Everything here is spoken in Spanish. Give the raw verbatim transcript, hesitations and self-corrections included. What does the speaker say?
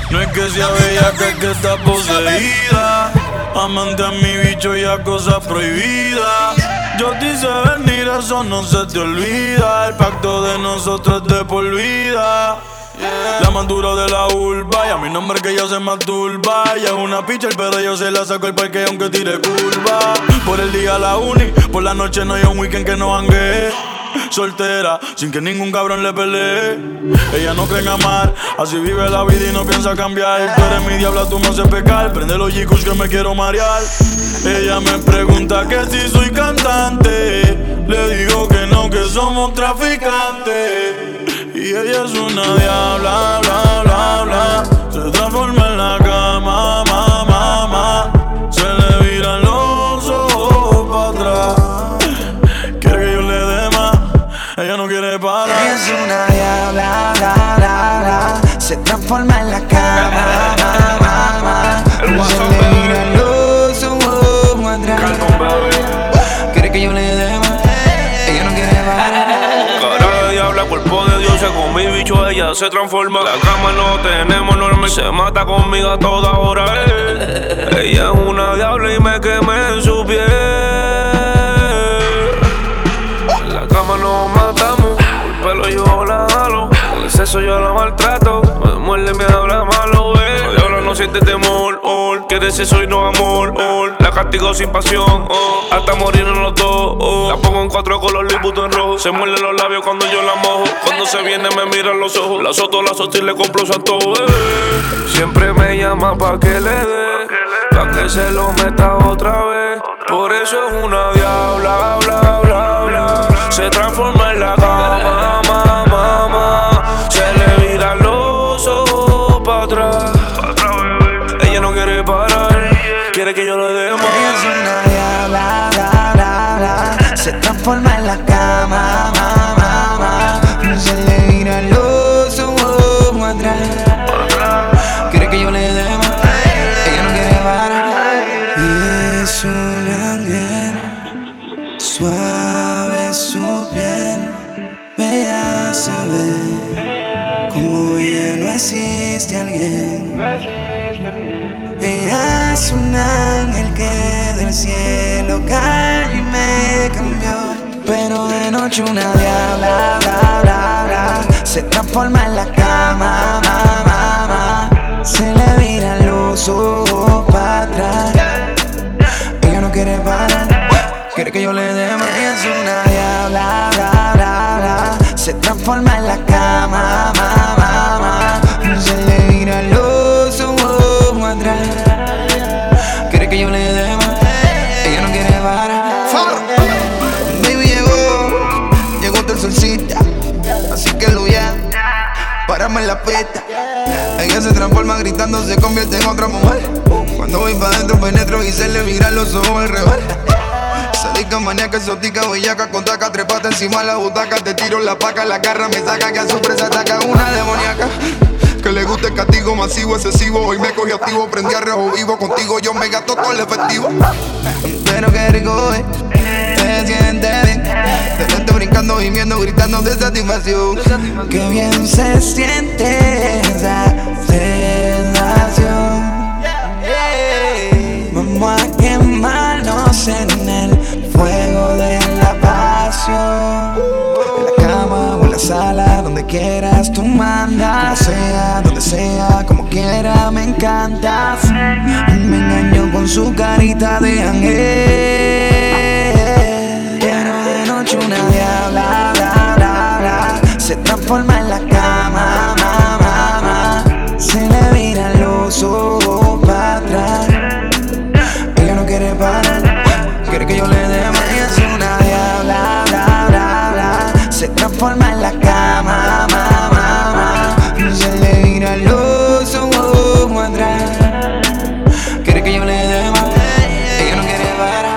No es que sea bella, que es que está poseída. Amante a mi bicho y a cosas prohibidas. Yo te hice venir, eso no se te olvida. El pacto de nosotros es de por vida. Yeah. La más dura de la urba y a mi nombre que ella se masturba. Ella es una pitcher pero yo se la saco el parque aunque tire curva. Por el día la uni, por la noche no hay un weekend que no hangue. Soltera, sin que ningún cabrón le pelee. Ella no cree en amar, así vive la vida y no piensa cambiar. Tú eres mi diabla, tú me haces pecar. Prende los yicus que me quiero marear. Ella me pregunta que si soy cantante. Le digo que no, que somos traficantes. Y ella es una diabla, bla, bla, bla. Se transforma en la cama, ma, ma, ma. Se le viran los ojos para atrás. Quiere que yo le dé más, ella no quiere parar. Ella es una diabla, bla, bla, bla. Se transforma en la cama, ma, ma, ma. Se le viran los ojos para atrás. Quiere que yo le dé más, ella no quiere parar. Cara de diabla, cuerpo de diosa, con mi bicho ella se transforma. La cama no tenemos normal, se mata conmigo a toda hora. eh. Ella es una diabla y me quemé en su piel. En la cama nos matamos, el pelo yo la jalo. Con el sexo yo la maltrato, me muerde, me habla malo. eh. La diabla no siente temor, oh. Quiere sexo y no amor, oh. La castigo sin pasión, oh. Hasta morir en los dos, oh. La pongo en cuatro color liputo en rojo. Se muerde los labios cuando yo la mojo. Cuando se viene me mira los ojos. La soto, la soto y le compro su antojo, eh. Siempre me llama pa' que le dé, pa' que se lo meta otra vez. Por eso es una diabla, bla, bla, bla. Se transforma en la cama, ma, ma, ma. Se le viran los ojos pa' atrás. Ella no quiere parar, quiere que yo le dé más. Ella es una diabla, bla, bla, bla. Se transforma en la cama, ma, ma, ma. Se le viran los ojos para atrás. Quiere que yo le dé más, ella no quiere parar. Y es un ángel, suave su piel. Bella se ve, como ella no existe alguien. Ella es un ángel que del cielo cayó y me cambió. Pero de noche una diabla, bla, bla, bla. Se transforma en la cama, ma, ma, ma. Se le viran los ojos para atrás. Ella no quiere parar, quiere que yo le dé más. Ella es una diabla, bla, bla, bla. Se transforma en la cama, ma, ma, ma. Se le viran los ojos para atrás. Quiere que yo le dé más, ella no quiere parar. Baby llegó, llegó tu solcita, así que luya, párame en la pista. Ella se transforma gritando, se convierte en otra mujer. Cuando voy pa' dentro penetro y se le viran los ojos al revés. Sadica, maníaca, exótica, bellaca, con taca, trepata encima de la butaca. Te tiro la paca, la garra me saca, que a su presa ataca una demoníaca. Que le gusta el castigo masivo, excesivo. Hoy me cogí activo, prendí a rejo vivo. Contigo yo me gasto todo el efectivo. Pero qué rico es, te sientes bien. Te vente brincando, gimiendo, gritando de satisfacción. Qué bien se siente esa sensación. Vamos a quemarnos en el fuego de la pasión. En la cama o en la sala, donde quieras tú mandas. Como sea, donde sea, como quiera, me encantas. Me engañó con su carita de ángel. Pero de noche una diabla, bla, bla, bla. Se transforma en la cama.